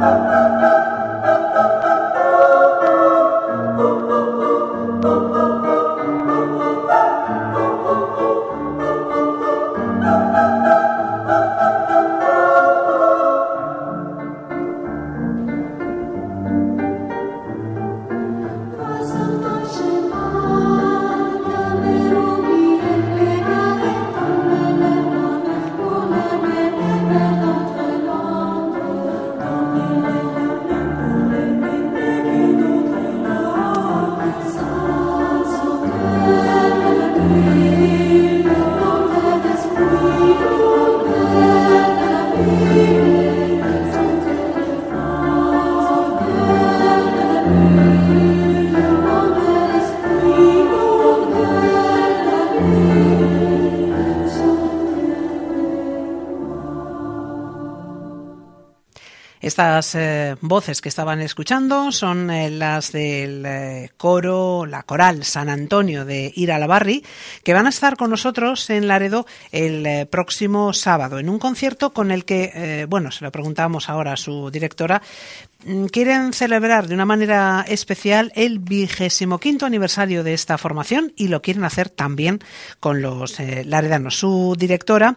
Estas voces que estaban escuchando son las del coro, la coral San Antonio de Iralabarri, que van a estar con nosotros en Laredo el próximo sábado, en un concierto con el que, se lo preguntábamos ahora a su directora, quieren celebrar de una manera especial el 25º aniversario de esta formación y lo quieren hacer también con los laredanos. Su directora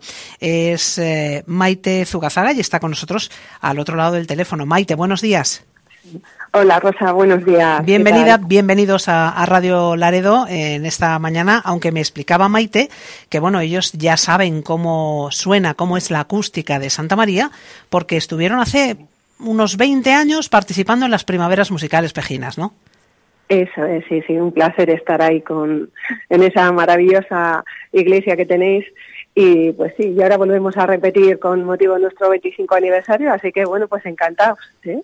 es Maite Zugazaga y está con nosotros al otro lado del teléfono. Maite, buenos días. Hola Rosa, buenos días. Bienvenida, bienvenidos a Radio Laredo en esta mañana, aunque me explicaba Maite que ellos ya saben cómo suena, cómo es la acústica de Santa María, porque estuvieron hace unos 20 años participando en las primaveras musicales pejinas, ¿no? Eso es, sí, un placer estar ahí en esa maravillosa iglesia que tenéis. Y pues sí, y ahora volvemos a repetir con motivo de nuestro 25 aniversario, así que pues encantados de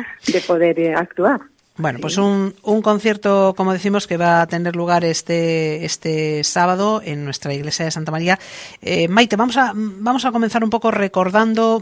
poder actuar. Bueno, pues un concierto, como decimos, que va a tener lugar este sábado en nuestra iglesia de Santa María. Maite, vamos a comenzar un poco recordando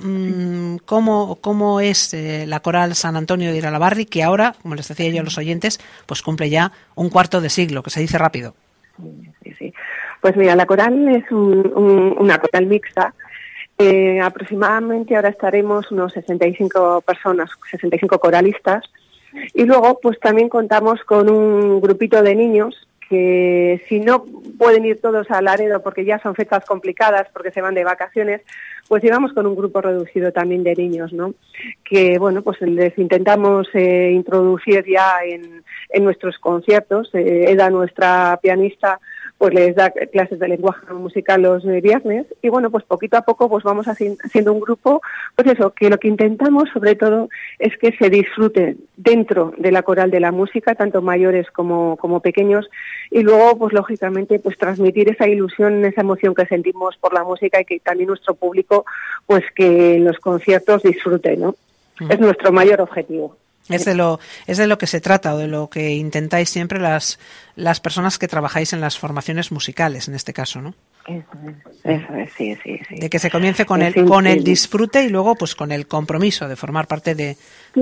cómo es la coral San Antonio de Iralabarri, que ahora, como les decía yo a los oyentes, pues cumple ya un cuarto de siglo, que se dice rápido. Sí. Pues mira, la coral es una coral mixta. Aproximadamente ahora estaremos unos 65 personas, 65 coralistas. Y luego, pues también contamos con un grupito de niños que, si no pueden ir todos a Laredo porque ya son fechas complicadas, porque se van de vacaciones, pues llevamos con un grupo reducido también de niños, ¿no? Que, pues les intentamos introducir ya en nuestros conciertos. Eda, nuestra pianista, pues les da clases de lenguaje musical los viernes y pues poquito a poco pues vamos haciendo un grupo, pues eso, que lo que intentamos sobre todo es que se disfrute dentro de la coral de la música, tanto mayores como pequeños, y luego pues lógicamente pues transmitir esa ilusión, esa emoción que sentimos por la música y que también nuestro público pues que en los conciertos disfrute, ¿no? Es nuestro mayor objetivo. Es de lo que se trata, o de lo que intentáis siempre las personas que trabajáis en las formaciones musicales, en este caso, ¿no? Eso es, sí. De que se comience con el disfrute y luego pues con el compromiso de formar parte de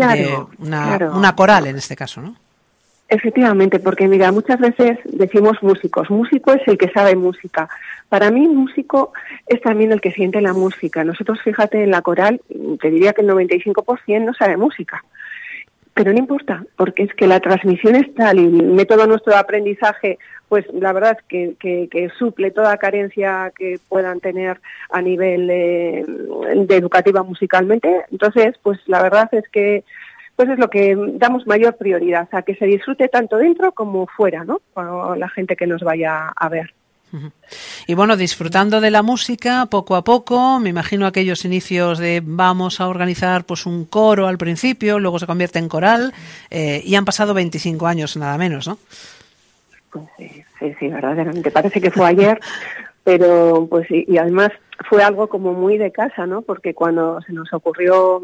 una coral, en este caso, ¿no? Efectivamente, porque mira, muchas veces decimos músicos. Músico es el que sabe música. Para mí, músico es también el que siente la música. Nosotros, fíjate, en la coral, te diría que el 95% no sabe música. Pero no importa, porque es que la transmisión es tal y el método nuestro de aprendizaje, pues la verdad es que suple toda carencia que puedan tener a nivel de educativa musicalmente. Entonces, pues la verdad es que pues es lo que damos mayor prioridad, a que se disfrute tanto dentro como fuera, ¿no? Con la gente que nos vaya a ver. Y disfrutando de la música poco a poco, me imagino aquellos inicios de vamos a organizar pues un coro al principio, luego se convierte en coral y han pasado 25 años nada menos, ¿no? Pues sí, verdaderamente. Parece que fue ayer, pero pues y además fue algo como muy de casa, ¿no? Porque cuando se nos ocurrió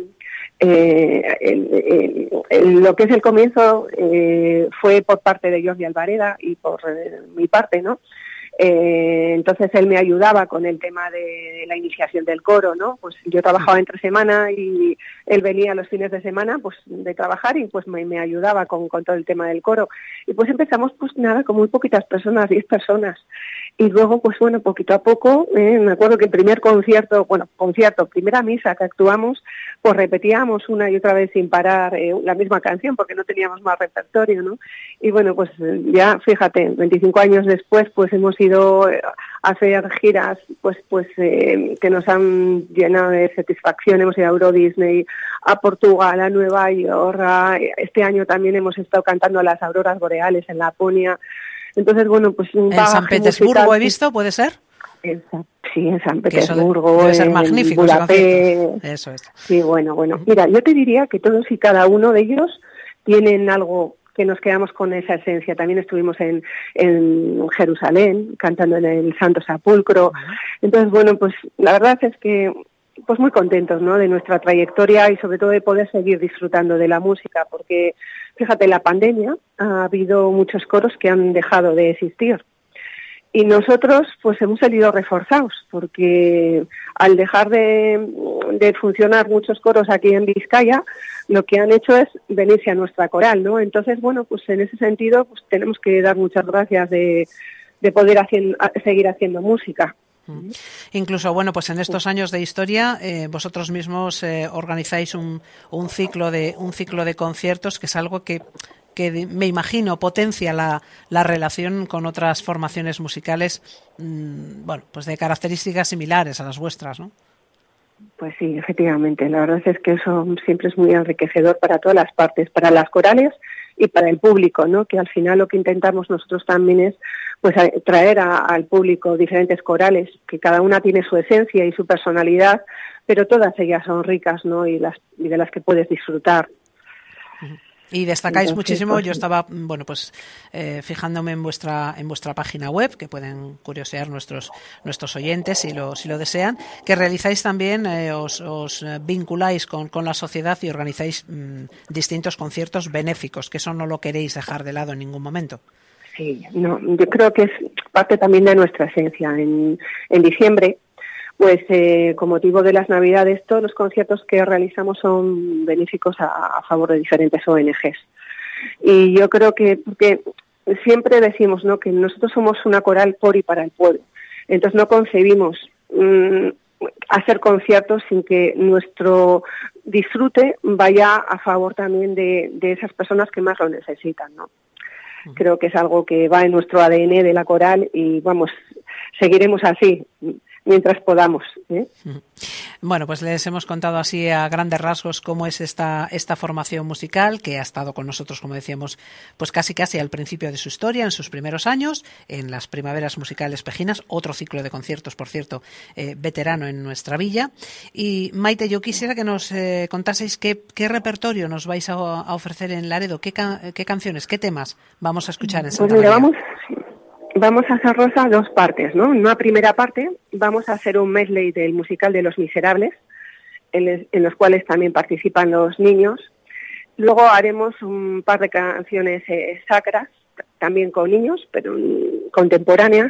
lo que es el comienzo fue por parte de Jordi Alvareda y por mi parte, ¿no? Entonces él me ayudaba con el tema de la iniciación del coro, ¿no? Pues yo trabajaba entre semana y él venía los fines de semana pues de trabajar y pues me ayudaba con todo el tema del coro. Y pues empezamos pues nada, con muy poquitas personas, 10 personas. Y luego, pues bueno, poquito a poco, me acuerdo que el primer primera misa que actuamos, pues repetíamos una y otra vez sin parar la misma canción porque no teníamos más repertorio, ¿no? Y bueno, pues ya, fíjate, 25 años después, pues hemos ido a hacer giras, que nos han llenado de satisfacción. Hemos ido a Euro Disney, a Portugal, a Nueva York, este año también hemos estado cantando a las auroras boreales en Laponia. Entonces, bueno, pues un en San Petersburgo musical, he visto, ¿puede ser? Sí, en San Petersburgo, debe ser magnífico, en Budapest. Eso es. Sí, bueno. Mira, yo te diría que todos y cada uno de ellos tienen algo que nos quedamos con esa esencia. También estuvimos en Jerusalén, cantando en el Santo Sepulcro. Entonces, bueno, pues la verdad es que pues muy contentos, ¿no?, de nuestra trayectoria y sobre todo de poder seguir disfrutando de la música, porque fíjate, en la pandemia ha habido muchos coros que han dejado de existir y nosotros pues hemos salido reforzados, porque al dejar de funcionar muchos coros aquí en Vizcaya, lo que han hecho es venirse a nuestra coral, ¿no? Entonces, bueno, pues en ese sentido pues tenemos que dar muchas gracias de poder seguir haciendo música. Incluso, bueno, pues en estos años de historia vosotros mismos organizáis un ciclo de conciertos, que es algo que me imagino potencia la relación con otras formaciones musicales, bueno, pues de características similares a las vuestras, ¿no? Pues sí, efectivamente. La verdad es que eso siempre es muy enriquecedor para todas las partes, para las corales y para el público, ¿no? Que al final lo que intentamos nosotros también es pues traer al público diferentes corales, que cada una tiene su esencia y su personalidad, pero todas ellas son ricas, ¿no? Y de las que puedes disfrutar. Y destacáis Entonces, muchísimo. pues, yo estaba, bueno, pues fijándome en vuestra página web, que pueden curiosear nuestros oyentes si lo desean, que realizáis también, os vinculáis con la sociedad y organizáis distintos conciertos benéficos, que eso no lo queréis dejar de lado en ningún momento. Sí, no, yo creo que es parte también de nuestra esencia. En diciembre, pues con motivo de las Navidades, todos los conciertos que realizamos son benéficos a favor de diferentes ONGs. Y yo creo que, porque siempre decimos, ¿no?, que nosotros somos una coral por y para el pueblo. Entonces no concebimos hacer conciertos sin que nuestro disfrute vaya a favor también de esas personas que más lo necesitan, ¿no? Creo que es algo que va en nuestro ADN de la coral y, vamos, seguiremos así mientras podamos, ¿eh? Bueno, pues les hemos contado así a grandes rasgos cómo es esta formación musical, que ha estado con nosotros, como decíamos, pues casi al principio de su historia, en sus primeros años, en las Primaveras Musicales Pejinas, otro ciclo de conciertos, por cierto, veterano en nuestra villa. Y Maite, yo quisiera que nos contaseis qué repertorio nos vais a ofrecer en Laredo, qué canciones, qué temas vamos a escuchar en Santa María. Vamos a hacer, Rosa, dos partes, ¿no? En una primera parte vamos a hacer un medley del musical de Los Miserables, en los cuales también participan los niños. Luego haremos un par de canciones sacras, también con niños, pero contemporáneas.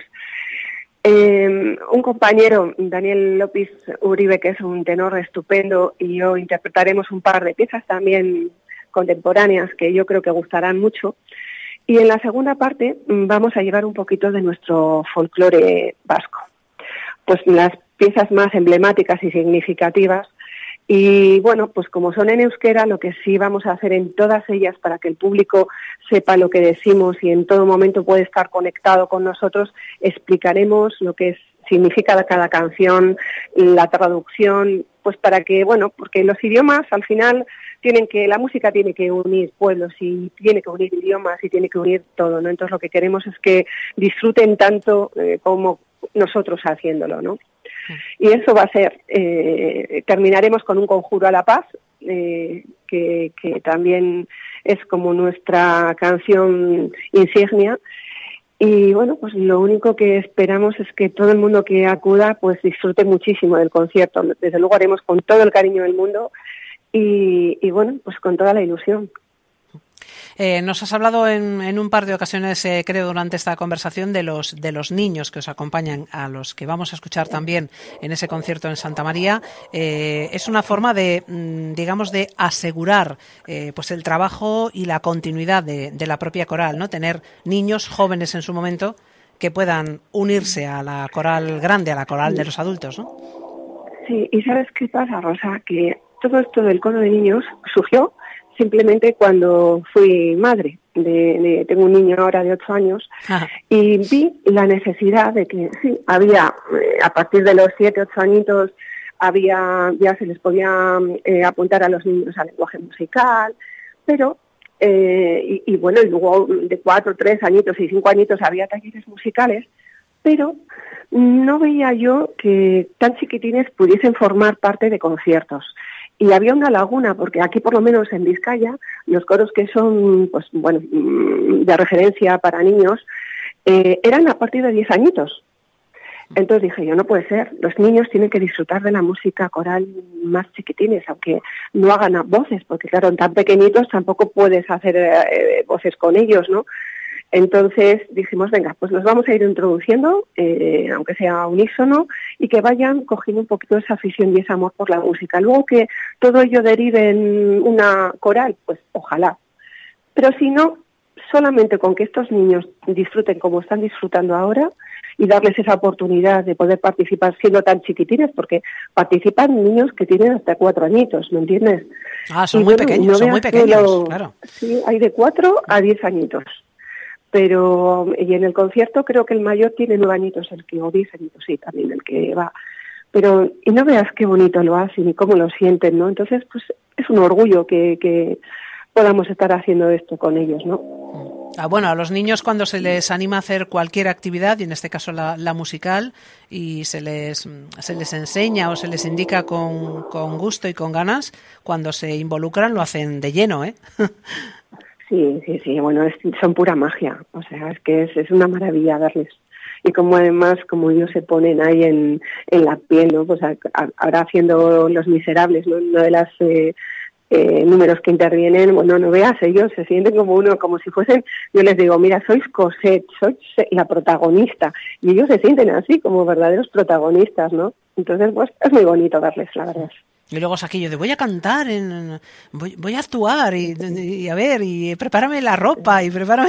Un compañero, Daniel López Uribe, que es un tenor estupendo, y yo interpretaremos un par de piezas también contemporáneas que yo creo que gustarán mucho. Y en la segunda parte vamos a llevar un poquito de nuestro folclore vasco, pues las piezas más emblemáticas y significativas. Y bueno, pues como son en euskera, lo que sí vamos a hacer en todas ellas, para que el público sepa lo que decimos y en todo momento puede estar conectado con nosotros, explicaremos lo que significa cada canción, la traducción, pues para que, bueno, porque los idiomas al final la música tiene que unir pueblos y tiene que unir idiomas y tiene que unir todo, ¿no? Entonces lo que queremos es que disfruten tanto como nosotros haciéndolo, ¿no? Y eso va a ser, terminaremos con un conjuro a la paz, que también es como nuestra canción insignia. Y bueno, pues lo único que esperamos es que todo el mundo que acuda pues disfrute muchísimo del concierto. Desde luego haremos con todo el cariño del mundo y bueno, pues con toda la ilusión. Nos has hablado en un par de ocasiones, creo, durante esta conversación, de los niños que os acompañan, a los que vamos a escuchar también en ese concierto en Santa María. Es una forma de, digamos, de asegurar pues el trabajo y la continuidad de la propia coral, ¿no? Tener niños jóvenes en su momento que puedan unirse a la coral grande, a la coral de los adultos, ¿no? Sí, y ¿sabes qué pasa, Rosa? Que todo esto del coro de niños surgió simplemente cuando fui madre. Tengo un niño ahora de 8 años. Ajá. Y vi la necesidad de que sí, había, a partir de los 7, 8 añitos, ya se les podía apuntar a los niños al lenguaje musical, pero, y bueno, y luego de 4, 3 añitos y 5 añitos había talleres musicales, pero no veía yo que tan chiquitines pudiesen formar parte de conciertos. Y había una laguna, porque aquí por lo menos en Vizcaya, los coros que son, pues bueno, de referencia para niños, eran a partir de 10 añitos. Entonces dije yo, no puede ser, los niños tienen que disfrutar de la música coral más chiquitines, aunque no hagan voces, porque claro, en tan pequeñitos tampoco puedes hacer voces con ellos, ¿no? Entonces dijimos, venga, pues los vamos a ir introduciendo, aunque sea unísono, y que vayan cogiendo un poquito esa afición y ese amor por la música. Luego que todo ello derive en una coral, pues ojalá. Pero si no, solamente con que estos niños disfruten como están disfrutando ahora y darles esa oportunidad de poder participar siendo tan chiquitines, porque participan niños que tienen hasta 4 añitos, ¿me entiendes? Ah, son muy pequeños, son muy pequeños, claro. Sí, hay de 4 a 10 añitos. Pero, y en el concierto creo que el mayor tiene 9 añitos, o 10 añitos, sí, también el que va. Pero, y no veas qué bonito lo hacen y cómo lo sienten, ¿no? Entonces, pues es un orgullo que podamos estar haciendo esto con ellos, ¿no? Bueno, a los niños cuando se les anima a hacer cualquier actividad, y en este caso la musical, y se les enseña o se les indica con gusto y con ganas, cuando se involucran lo hacen de lleno, ¿eh? Sí, bueno, son pura magia, o sea, es que es una maravilla darles. Y como además, como ellos se ponen ahí en la piel, ¿no? Pues ahora haciendo Los Miserables, ¿no? Una de las números que intervienen, bueno, no veas, ellos se sienten como si fuesen, yo les digo, mira, sois Cosette, sois la protagonista, y ellos se sienten así, como verdaderos protagonistas, ¿no? Entonces, pues, es muy bonito verles, la verdad. Y luego es aquello de voy a cantar, voy a actuar y a ver, y prepárame la ropa y prepárame...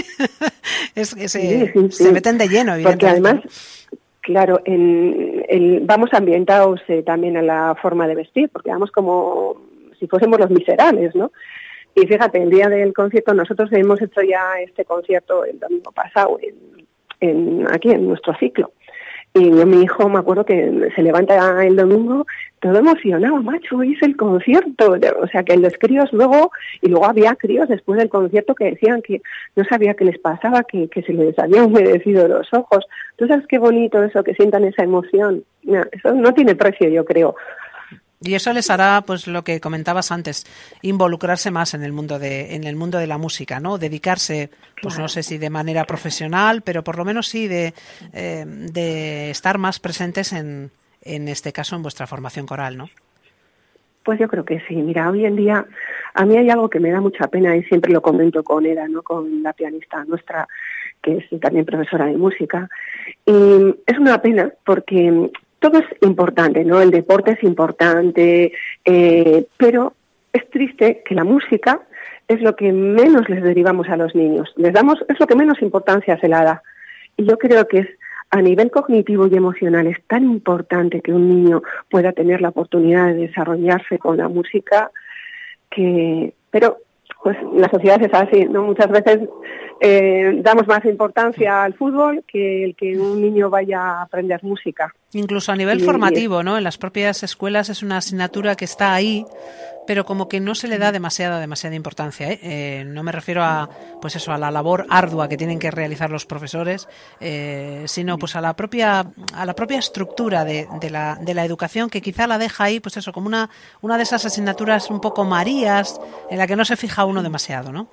Se meten de lleno, evidentemente. Porque además, claro, vamos ambientados también a la forma de vestir, porque vamos como si fuésemos Los Miserables, ¿no? Y fíjate, el día del concierto, nosotros hemos hecho ya este concierto el domingo pasado, aquí en nuestro ciclo. Y mi hijo, me acuerdo que se levanta el domingo todo emocionado, macho, hice el concierto. O sea, que los críos luego había críos después del concierto que decían que no sabía qué les pasaba, que se les había humedecido los ojos. ¿Tú sabes qué bonito eso, que sientan esa emoción? Eso no tiene precio, yo creo. Y eso les hará, pues lo que comentabas antes, involucrarse más en el mundo de la música, ¿no? Dedicarse, pues no sé si de manera profesional, pero por lo menos sí de estar más presentes en este caso en vuestra formación coral, ¿no? Pues yo creo que sí. Mira, hoy en día a mí hay algo que me da mucha pena y siempre lo comento con Eda, ¿no? Con la pianista nuestra, que es también profesora de música. Y es una pena porque todo es importante, ¿no? El deporte es importante, pero es triste que la música es lo que menos les derivamos a los niños. Es lo que menos importancia se le da. Y yo creo que es a nivel cognitivo y emocional es tan importante que un niño pueda tener la oportunidad de desarrollarse con la música pero pues la sociedad es así, ¿no? Muchas veces damos más importancia al fútbol que el que un niño vaya a aprender música. Incluso a nivel formativo, ¿no? En las propias escuelas es una asignatura que está ahí, pero como que no se le da demasiada importancia, ¿eh? No me refiero a a la labor ardua que tienen que realizar los profesores, sino pues a la propia estructura de la educación, que quizá la deja ahí, pues eso, como una de esas asignaturas un poco marías en la que no se fija uno demasiado, ¿no?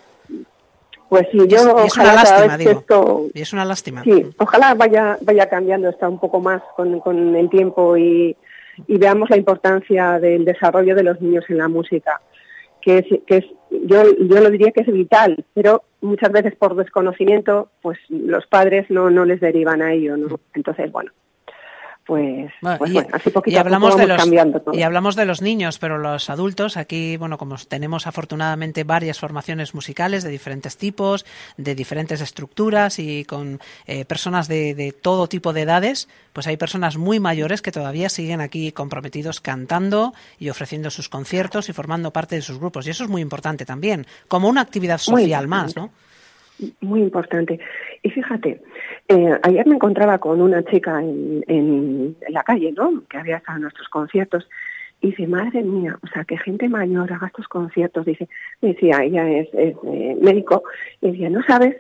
Pues sí, y es una lástima, digo. Y es una lástima. Sí, ojalá vaya cambiando esto un poco más con el tiempo y veamos la importancia del desarrollo de los niños en la música, que yo lo diría que es vital, pero muchas veces por desconocimiento, pues los padres no les derivan a ello, ¿no? Entonces, bueno, Bueno, así poquito a poco vamos cambiando todo. Y hablamos de los niños, pero los adultos, aquí, bueno, como tenemos afortunadamente varias formaciones musicales de diferentes tipos, de diferentes estructuras y con personas de todo tipo de edades, pues hay personas muy mayores que todavía siguen aquí comprometidos cantando y ofreciendo sus conciertos y formando parte de sus grupos. Y eso es muy importante también, como una actividad social más, ¿no? Muy importante. Y fíjate, ayer me encontraba con una chica en la calle, ¿no?, que había estado en nuestros conciertos, y dice, madre mía, o sea, que gente mayor haga estos conciertos. Dice, decía, ella es médico, y decía, no sabes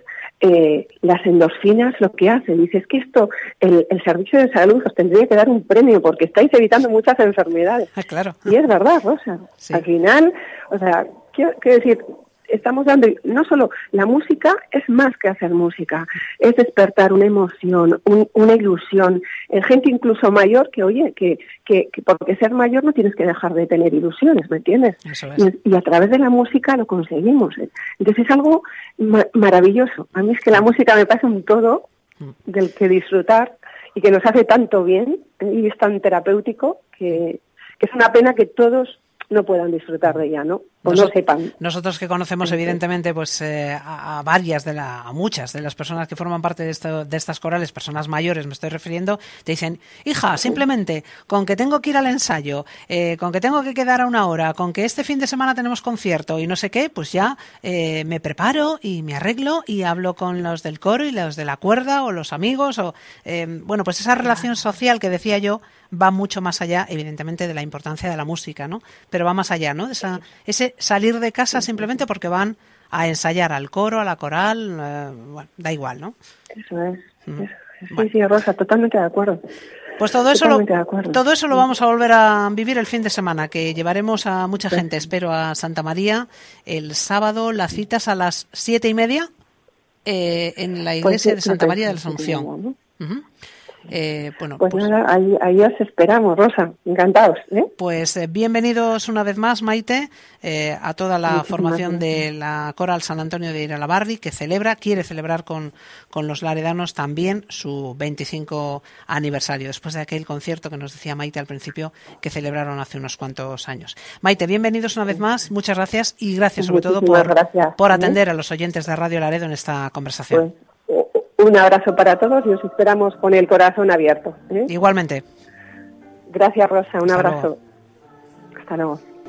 las endorfinas lo que hace. Dice, es que esto, el servicio de salud os tendría que dar un premio porque estáis evitando muchas enfermedades. Claro. Y es verdad, Rosa. Sí. Al final, o sea, quiero decir, estamos dando, no solo la música es más que hacer música, es despertar una emoción, una ilusión en gente incluso mayor que, oye, que porque ser mayor no tienes que dejar de tener ilusiones, ¿me entiendes? Eso es. Y a través de la música lo conseguimos. Entonces es algo maravilloso. A mí es que la música me pasa un todo del que disfrutar y que nos hace tanto bien y es tan terapéutico que es una pena que todos no puedan disfrutar de ella, ¿no? O no sepan. Nosotros que conocemos evidentemente pues a muchas de las personas que forman parte de estas corales, personas mayores me estoy refiriendo, te dicen, hija, simplemente con que tengo que ir al ensayo, con que tengo que quedar a una hora, con que este fin de semana tenemos concierto y no sé qué, pues ya me preparo y me arreglo y hablo con los del coro y los de la cuerda o los amigos o bueno, pues esa relación social que decía yo va mucho más allá, evidentemente, de la importancia de la música, ¿no? Pero va más allá, ¿no? Ese salir de casa simplemente porque van a ensayar al coro, a la coral, bueno, da igual, ¿no? Eso es. Sí, Rosa, totalmente de acuerdo. Pues todo eso lo vamos a volver a vivir el fin de semana, que llevaremos a mucha gente, espero, a Santa María el sábado. La cita es a las 7:30 en la iglesia de Santa María de la Asunción. Pues nada, ahí os esperamos, Rosa, encantados. Pues bienvenidos una vez más, Maite, a toda la formación de la Coral San Antonio de Iralabarri, que quiere celebrar con los laredanos también su 25 aniversario, después de aquel concierto que nos decía Maite al principio, que celebraron hace unos cuantos años. Maite, bienvenidos una vez más, muchas gracias y gracias sobre todo por atender a los oyentes de Radio Laredo en esta conversación. Un abrazo para todos y os esperamos con el corazón abierto. Igualmente. Gracias, Rosa. Un abrazo. Hasta luego.